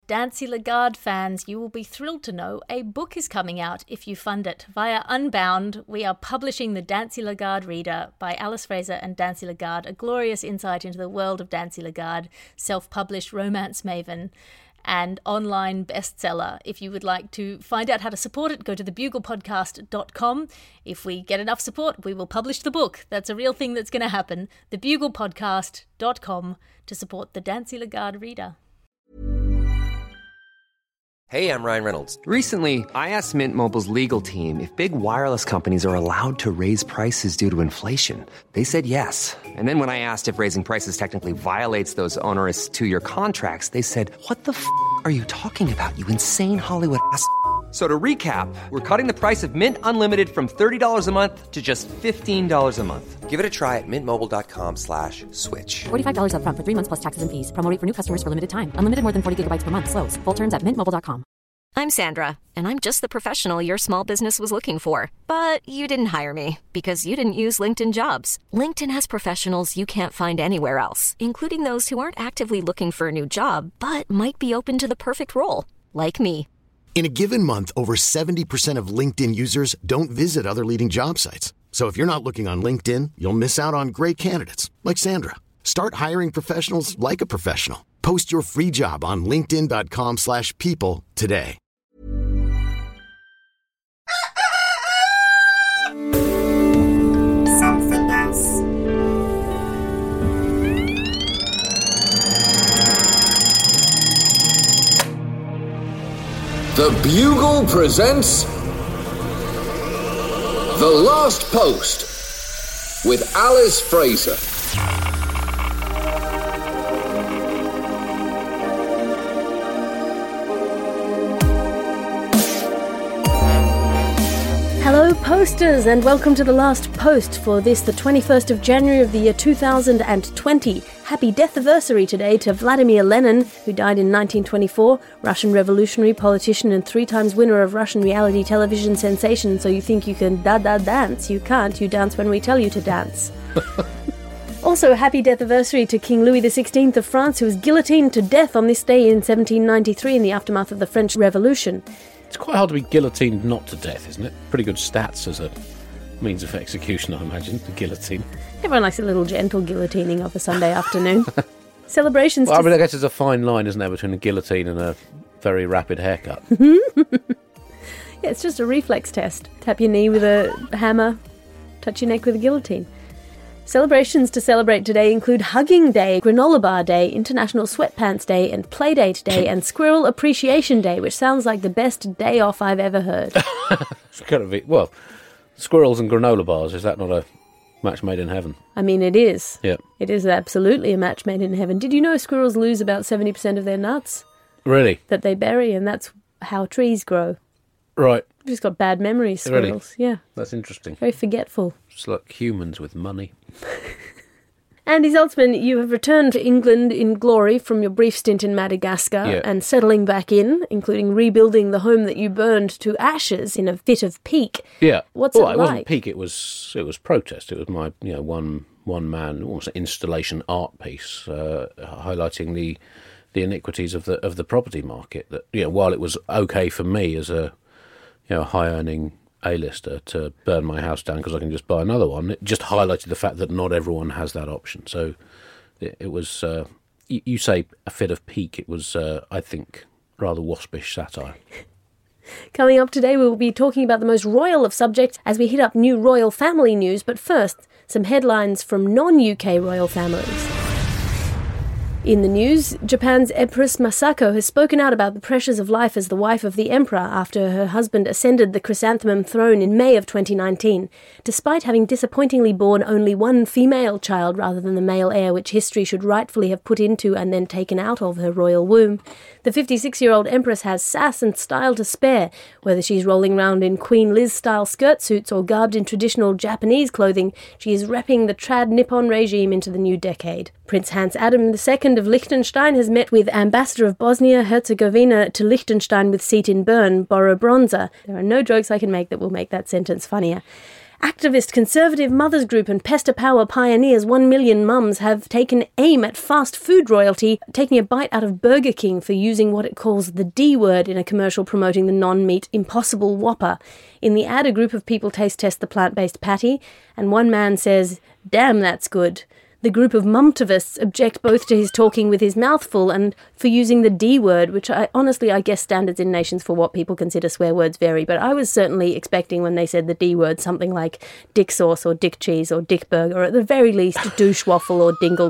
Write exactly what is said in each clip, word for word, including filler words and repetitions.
Dancy Lagarde fans, you will be thrilled to know a book is coming out if you fund it. Via Unbound, we are publishing The Dancy Lagarde Reader by Alice Fraser and Dancy Lagarde, a glorious insight into the world of Dancy Lagarde, self-published romance maven and online bestseller. If you would like to find out how to support it, go to the bugle podcast dot com. If we get enough support, we will publish the book. That's a real thing that's going to happen. the bugle podcast dot com to support The Dancy Lagarde Reader. Hey, I'm Ryan Reynolds. Recently, I asked Mint Mobile's legal team if big wireless companies are allowed to raise prices due to inflation. They said yes. And then when I asked if raising prices technically violates those onerous two-year contracts, they said, what the f*** are you talking about, you insane Hollywood ass f- So to recap, we're cutting the price of Mint Unlimited from thirty dollars a month to just fifteen dollars a month. Give it a try at mintmobile.com slash switch. forty-five dollars up front for three months plus taxes and fees. Promo rate for new customers for limited time. Unlimited more than forty gigabytes per month. Slows full terms at mint mobile dot com. I'm Sandra, and I'm just the professional your small business was looking for. But you didn't hire me because you didn't use LinkedIn Jobs. LinkedIn has professionals you can't find anywhere else, including those who aren't actively looking for a new job, but might be open to the perfect role, like me. In a given month, over seventy percent of LinkedIn users don't visit other leading job sites. So if you're not looking on LinkedIn, you'll miss out on great candidates like Sandra. Start hiring professionals like a professional. Post your free job on linkedin.com slash people today. Something else. The Bugle presents The Last Post with Alice Fraser. Hello posters, and welcome to The Last Post for this, the twenty-first of January of the year two thousand twenty. Happy death-iversary today to Vladimir Lenin, who died in nineteen twenty-four, Russian revolutionary, politician and three times winner of Russian reality television sensation. So you think you can da-da dance? You can't. You dance when we tell you to dance. Also, happy death-iversary to King Louis the sixteenth of France, who was guillotined to death on this day in seventeen ninety-three in the aftermath of the French Revolution. It's quite hard to be guillotined not to death, isn't it? Pretty good stats as a means of execution, I imagine, the guillotine. Everyone likes a little gentle guillotining of a Sunday afternoon. Celebrations Well, to... I mean, I guess there's a fine line, isn't there, between a guillotine and a very rapid haircut. Yeah, it's just a reflex test. Tap your knee with a hammer, touch your neck with a guillotine. Celebrations to celebrate today include Hugging Day, Granola Bar Day, International Sweatpants Day, and Playdate Day, and Squirrel Appreciation Day, which sounds like the best day off I've ever heard. It's kind of, well, squirrels and granola bars, is that not a match made in heaven? I mean, it is. Yeah. It is absolutely a match made in heaven. Did you know squirrels lose about seventy percent of their nuts? Really? That they bury, and that's how trees grow. Right. They've just got bad memories, squirrels. Really? Yeah. That's interesting. Very forgetful. It's like humans with money. Andy Zaltzman, you have returned to England in glory from your brief stint in Madagascar Yeah. and settling back in, including rebuilding the home that you burned to ashes in a fit of pique. Yeah. What's well, it it wasn't like? peak, it was it was protest. It was my, you know, one one man, almost an installation art piece, uh, highlighting the the iniquities of the of the property market. That, you know, while it was okay for me as a, you know, high earning A-lister to burn my house down because I can just buy another one, it just highlighted the fact that not everyone has that option. So it, it was, uh, you, you say a fit of pique, it was, uh, I think, rather waspish satire. Coming up today, we will be talking about the most royal of subjects as we hit up new royal family news. But first, some headlines from non-U K royal families. In the news, Japan's Empress Masako has spoken out about the pressures of life as the wife of the emperor after her husband ascended the chrysanthemum throne in May of twenty nineteen, despite having disappointingly borne only one female child rather than the male heir which history should rightfully have put into and then taken out of her royal womb. The fifty-six-year-old empress has sass and style to spare, whether she's rolling around in Queen Liz-style skirt suits or garbed in traditional Japanese clothing. She is repping the trad Nippon regime into the new decade. Prince Hans Adam the Second of Liechtenstein has met with Ambassador of Bosnia-Herzegovina to Liechtenstein with seat in Bern, Boro Bronzer. There are no jokes I can make that will make that sentence funnier. Activist conservative mothers group and Pester Power pioneers One Million Mums have taken aim at fast food royalty, taking a bite out of Burger King for using what it calls the D word in a commercial promoting the non-meat Impossible Whopper. In the ad, a group of people taste test the plant-based patty, and one man says, "Damn, that's good." The group of mumtivists object both to his talking with his mouth full and for using the D word, which I honestly, I guess standards in nations for what people consider swear words vary, but I was certainly expecting when they said the D word something like dick sauce or dick cheese or dick burger, or at the very least douche waffle or dingle.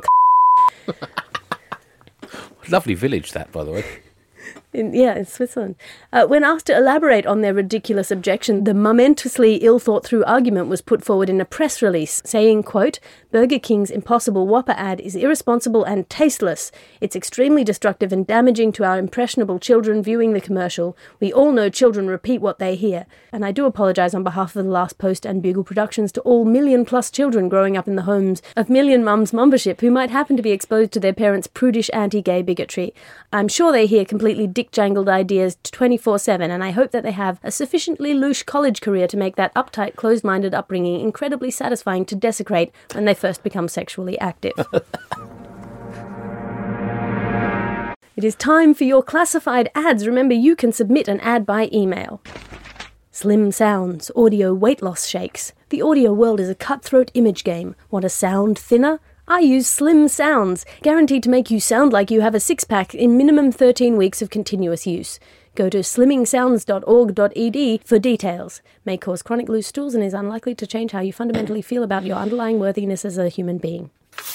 Lovely village that, by the way. In, yeah, in Switzerland. Uh, when asked to elaborate on their ridiculous objection, the momentously ill-thought-through argument was put forward in a press release, saying, quote, "Burger King's Impossible Whopper ad is irresponsible and tasteless. It's extremely destructive and damaging to our impressionable children viewing the commercial. We all know children repeat what they hear. And I do apologise on behalf of the Last Post and Bugle Productions to all million-plus children growing up in the homes of Million Mums membership who might happen to be exposed to their parents' prudish anti-gay bigotry. I'm sure they hear completely dick-jangled ideas twenty-four seven, and I hope that they have a sufficiently louche college career to make that uptight, closed-minded upbringing incredibly satisfying to desecrate when they first become sexually active." It is time for your classified ads. Remember, you can submit an ad by email. Slim Sounds, audio weight loss shakes. The audio world is a cutthroat image game. Want to sound thinner? I use Slim Sounds, guaranteed to make you sound like you have a six-pack in minimum thirteen weeks of continuous use. Go to slimming sounds dot org dot e d for details. May cause chronic loose stools and is unlikely to change how you fundamentally feel about your underlying worthiness as a human being.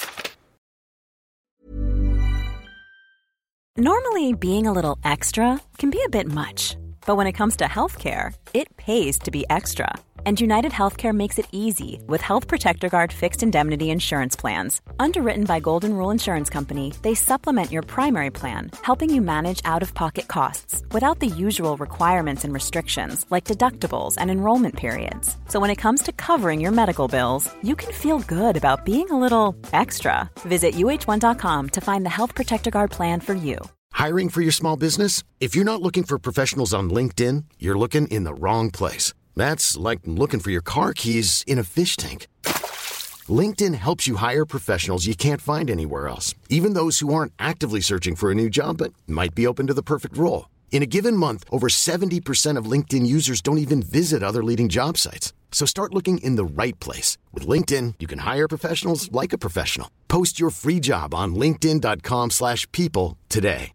Normally, being a little extra can be a bit much. But when it comes to healthcare, it pays to be extra. And United Healthcare makes it easy with Health Protector Guard fixed indemnity insurance plans. Underwritten by Golden Rule Insurance Company, they supplement your primary plan, helping you manage out-of-pocket costs without the usual requirements and restrictions like deductibles and enrollment periods. So when it comes to covering your medical bills, you can feel good about being a little extra. Visit U H one dot com to find the Health Protector Guard plan for you. Hiring for your small business? If you're not looking for professionals on LinkedIn, you're looking in the wrong place. That's like looking for your car keys in a fish tank. LinkedIn helps you hire professionals you can't find anywhere else, even those who aren't actively searching for a new job but might be open to the perfect role. In a given month, over seventy percent of LinkedIn users don't even visit other leading job sites. So start looking in the right place. With LinkedIn, you can hire professionals like a professional. Post your free job on linkedin dot com slash people today.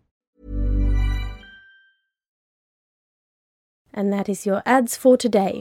And that is your ads for today.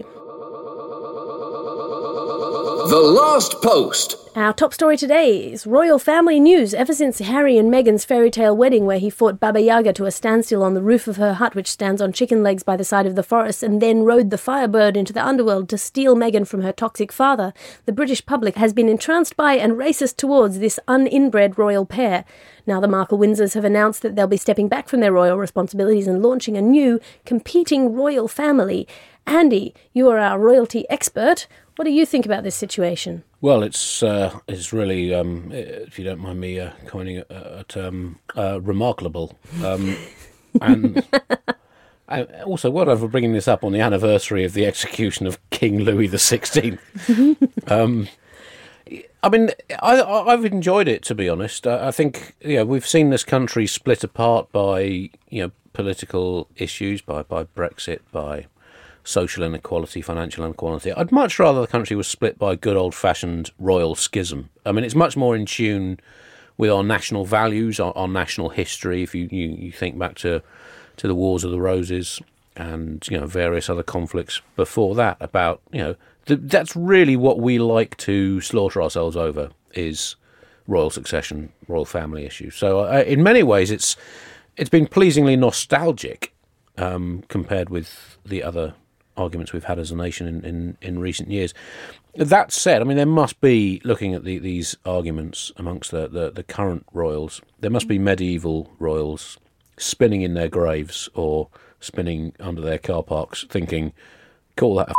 The Last Post. Our top story today is royal family news. Ever since Harry and Meghan's fairy tale wedding, where he fought Baba Yaga to a standstill on the roof of her hut, which stands on chicken legs by the side of the forest, and then rode the Firebird into the underworld to steal Meghan from her toxic father, the British public has been entranced by and racist towards this uninbred royal pair. Now the Markle-Windsors have announced that they'll be stepping back from their royal responsibilities and launching a new, competing royal family. Andy, you are our royalty expert. What do you think about this situation? Well, it's uh, it's really, um, if you don't mind me uh, coining it, uh, at, um, uh, remarkable. Um, and I, also, well done for bringing this up on the anniversary of the execution of King Louis the Sixteenth. um, I mean, I, I've enjoyed it, to be honest. I, I think, you know, we've seen this country split apart by, you know, political issues, by, by Brexit, by social inequality, financial inequality. I'd much rather the country was split by good old-fashioned royal schism. I mean, it's much more in tune with our national values, our, our national history. If you, you, you think back to, to the Wars of the Roses and, you know, various other conflicts before that, about, you know, th- that's really what we like to slaughter ourselves over, is royal succession, royal family issues. So uh, in many ways, it's it's been pleasingly nostalgic um, compared with the other arguments we've had as a nation in, in, in recent years. That said, I mean, there must be, looking at the, these arguments amongst the, the, the current royals, there must be medieval royals spinning in their graves or spinning under their car parks thinking, call that a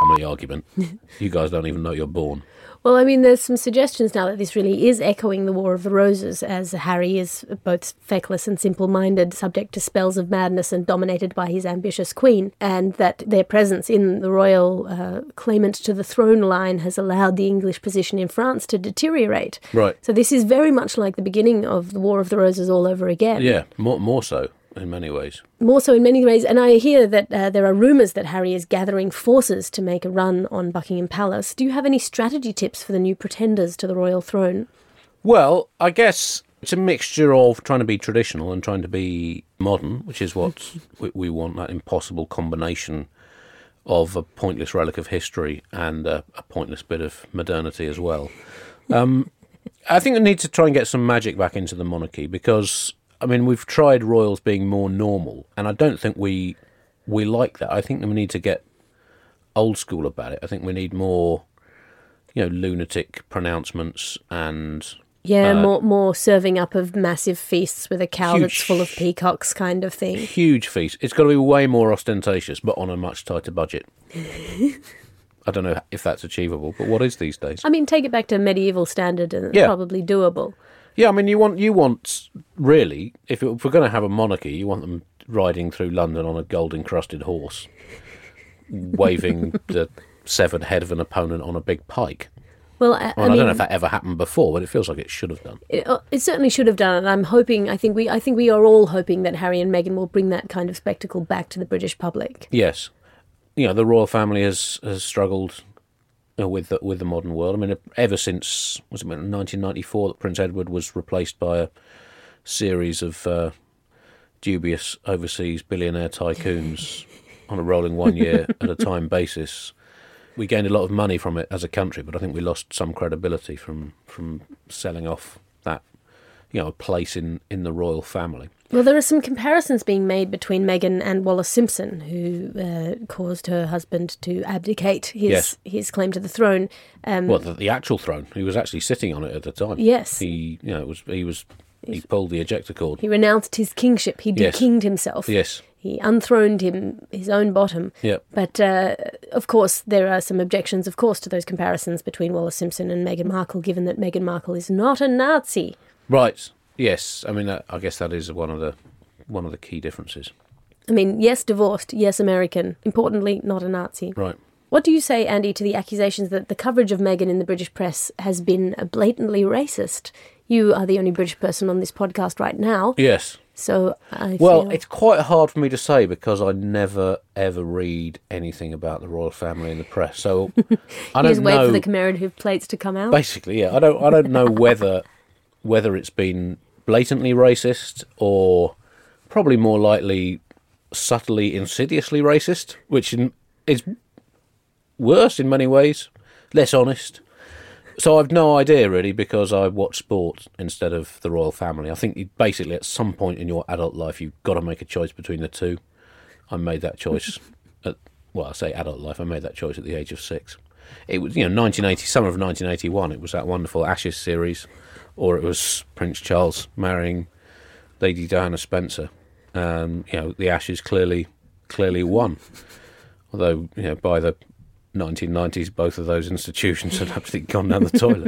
family argument. You guys don't even know you're born. Well, I mean, there's some suggestions now that this really is echoing the War of the Roses, as Harry is both feckless and simple-minded, subject to spells of madness and dominated by his ambitious queen, and that their presence in the royal uh, claimant to the throne line has allowed the English position in France to deteriorate. Right. So this is very much like the beginning of the War of the Roses all over again. Yeah, more, more so. In many ways. More so in many ways. And I hear that uh, there are rumours that Harry is gathering forces to make a run on Buckingham Palace. Do you have any strategy tips for the new pretenders to the royal throne? Well, I guess it's a mixture of trying to be traditional and trying to be modern, which is what we, we want, that impossible combination of a pointless relic of history and a, a pointless bit of modernity as well. Um, I think we need to try and get some magic back into the monarchy because... I mean, we've tried royals being more normal, and I don't think we we like that. I think we need to get old school about it. I think we need more, you know, lunatic pronouncements and... Yeah, uh, more more serving up of massive feasts with a cow huge, that's full of peacocks kind of thing. Huge feast. It's got to be way more ostentatious, but on a much tighter budget. I don't know if that's achievable, but what is these days? I mean, take it back to medieval standard and it's Yeah. probably doable. Yeah, I mean, you want, you want really, if, it, if we're going to have a monarchy, you want them riding through London on a gold-encrusted horse, waving the severed head of an opponent on a big pike. Well, I, Well, I, I, mean, don't know if that ever happened before, but it feels like it should have done. It, uh, it certainly should have done, and I'm hoping. I think we. I think we are all hoping that Harry and Meghan will bring that kind of spectacle back to the British public. Yes, you know, the royal family has has struggled you know, with the, with the modern world. I mean, ever since was it nineteen ninety-four that Prince Edward was replaced by a series of uh, dubious overseas billionaire tycoons on a rolling one year at a time basis. We gained a lot of money from it as a country, but I think we lost some credibility from from selling off that, you know, a place in, in the royal family. Well, there are some comparisons being made between Meghan and Wallis Simpson, who uh, caused her husband to abdicate his Yes. his claim to the throne. Um, Well, the, the actual throne. He was actually sitting on it at the time. Yes. He, you know, it was he was he pulled the ejector cord. He renounced his kingship. He Yes. dekinged himself. Yes. He unthroned him, his own bottom. Yep. But, uh, of course, there are some objections, of course, to those comparisons between Wallis Simpson and Meghan Markle, given that Meghan Markle is not a Nazi. Right. Yes. I mean, uh, I guess that is one of the one of the key differences. I mean, yes, divorced, yes, American. Importantly, not a Nazi. Right. What do you say, Andy, to the accusations that the coverage of Meghan in the British press has been blatantly racist? You are the only British person on this podcast right now. Yes. So I Well, feel... it's quite hard for me to say because I never ever read anything about the royal family in the press. So I you don't just wait know. for the commemorative plates to come out. Basically, yeah. I don't. I don't know whether whether it's been blatantly racist or probably more likely subtly, insidiously racist, which in, is worse in many ways, less honest. So I've no idea really because I watch sport instead of the royal family. I think you basically at some point in your adult life you've got to make a choice between the two. I made that choice at, well, I say adult life, I made that choice at the age of six. It was, you know, nineteen eighty, summer of nineteen eighty-one, it was that wonderful Ashes series, or it was Prince Charles marrying Lady Diana Spencer. Um, you know, the Ashes clearly clearly won. Although, you know, by the nineteen nineties, both of those institutions had absolutely gone down the toilet.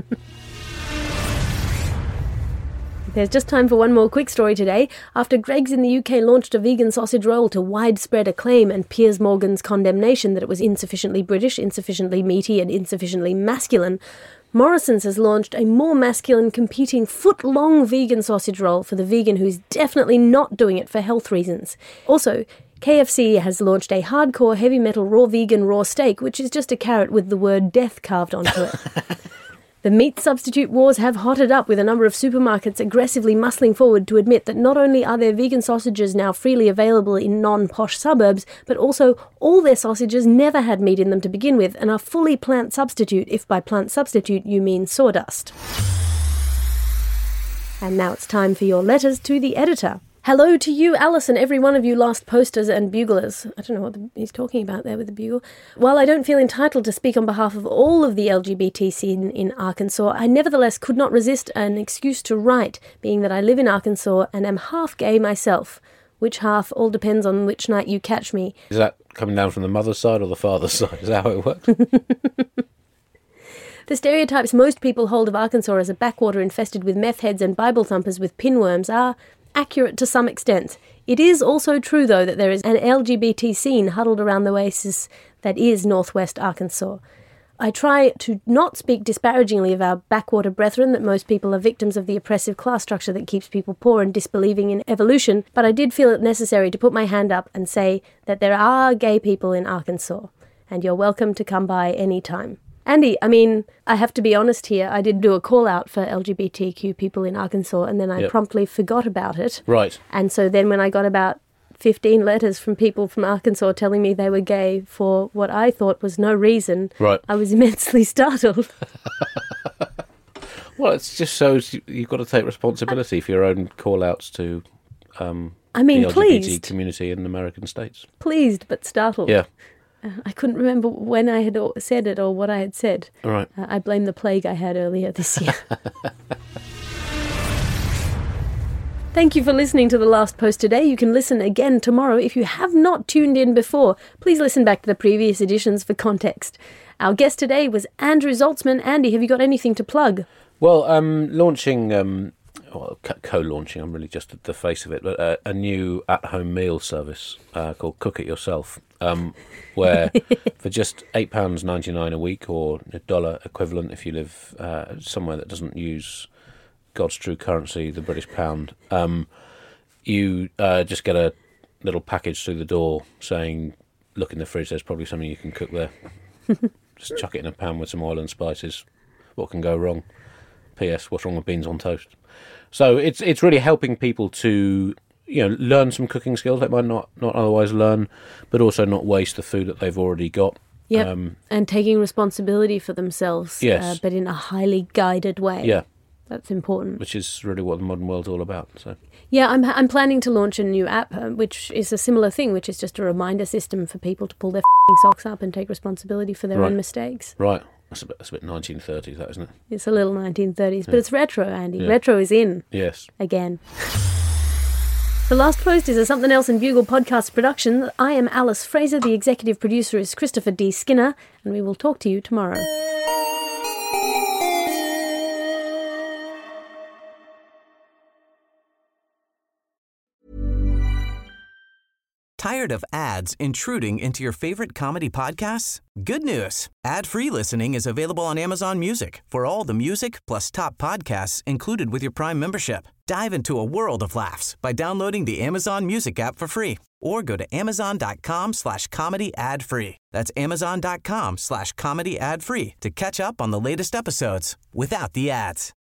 There's just time for one more quick story today. After Greggs in the U K launched a vegan sausage roll to widespread acclaim and Piers Morgan's condemnation that it was insufficiently British, insufficiently meaty and insufficiently masculine, Morrison's has launched a more masculine competing foot-long vegan sausage roll for the vegan who's definitely not doing it for health reasons. Also, K F C has launched a hardcore heavy metal raw vegan raw steak, which is just a carrot with the word death carved onto it. The meat substitute wars have hotted up, with a number of supermarkets aggressively muscling forward to admit that not only are their vegan sausages now freely available in non-posh suburbs, but also all their sausages never had meat in them to begin with and are fully plant substitute, if by plant substitute you mean sawdust. And now it's time for your letters to the editor. Hello to you, Alice, and every one of you last posters and buglers. I don't know what the, he's talking about there with the bugle. While I don't feel entitled to speak on behalf of all of the L G B T scene in Arkansas, I nevertheless could not resist an excuse to write, being that I live in Arkansas and am half gay myself. Which half all depends on which night you catch me. Is that coming down from the mother's side or the father's side? Is that how it works? The stereotypes most people hold of Arkansas as a backwater infested with meth heads and Bible thumpers with pinworms are accurate to some extent. It is also true, though, that there is an L G B T scene huddled around the oasis that is northwest Arkansas. I try to not speak disparagingly of our backwater brethren, that most people are victims of the oppressive class structure that keeps people poor and disbelieving in evolution, but I did feel it necessary to put my hand up and say that there are gay people in Arkansas, and you're welcome to come by any time. Andy, I mean, I have to be honest here, I did do a call out for L G B T Q people in Arkansas, and then I yep. promptly forgot about it. Right. And so then when I got about fifteen letters from people from Arkansas telling me they were gay for what I thought was no reason, right. I was immensely startled. Well, it just shows you, you've got to take responsibility for your own call-outs to um, I mean, the L G B T pleased. community in the American states. Pleased, but startled. Yeah. Uh, I couldn't remember when I had said it or what I had said. All right. Uh, I blame the plague I had earlier this year. Thank you for listening to The Last Post today. You can listen again tomorrow. If you have not tuned in before, please listen back to the previous editions for context. Our guest today was Andrew Zaltzman. Andy, have you got anything to plug? Well, um, launching, um, well, co-launching, I'm really just the face of it, but uh, a new at-home meal service uh, called Cook It Yourself, um, where for just eight pounds ninety-nine a week, or a dollar equivalent if you live uh, somewhere that doesn't use God's true currency, the British pound, um, you uh, just get a little package through the door saying, look in the fridge, there's probably something you can cook there. Just chuck it in a pan with some oil and spices. What can go wrong? P S What's wrong with beans on toast? So it's it's really helping people to, you know, learn some cooking skills they might not, not otherwise learn, but also not waste the food that they've already got. Yep, um, and taking responsibility for themselves, yes. uh, but in a highly guided way. Yeah. That's important. Which is really what the modern world's all about. So, yeah, I'm I'm planning to launch a new app, uh, which is a similar thing, which is just a reminder system for people to pull their f***ing socks up and take responsibility for their right. own mistakes. Right. That's a bit, that's a bit nineteen thirties, that, isn't it? It's a little nineteen thirties, yeah. but it's retro, Andy. Yeah. Retro is in. Yes. Again. The Last Post is a Something Else in Bugle podcast production. I am Alice Fraser. The executive producer is Christopher D. Skinner, and we will talk to you tomorrow. Tired of ads intruding into your favorite comedy podcasts? Good news. Ad-free listening is available on Amazon Music for all the music plus top podcasts included with your Prime membership. Dive into a world of laughs by downloading the Amazon Music app for free or go to amazon.com slash comedy ad free. That's amazon.com slash comedy ad free to catch up on the latest episodes without the ads.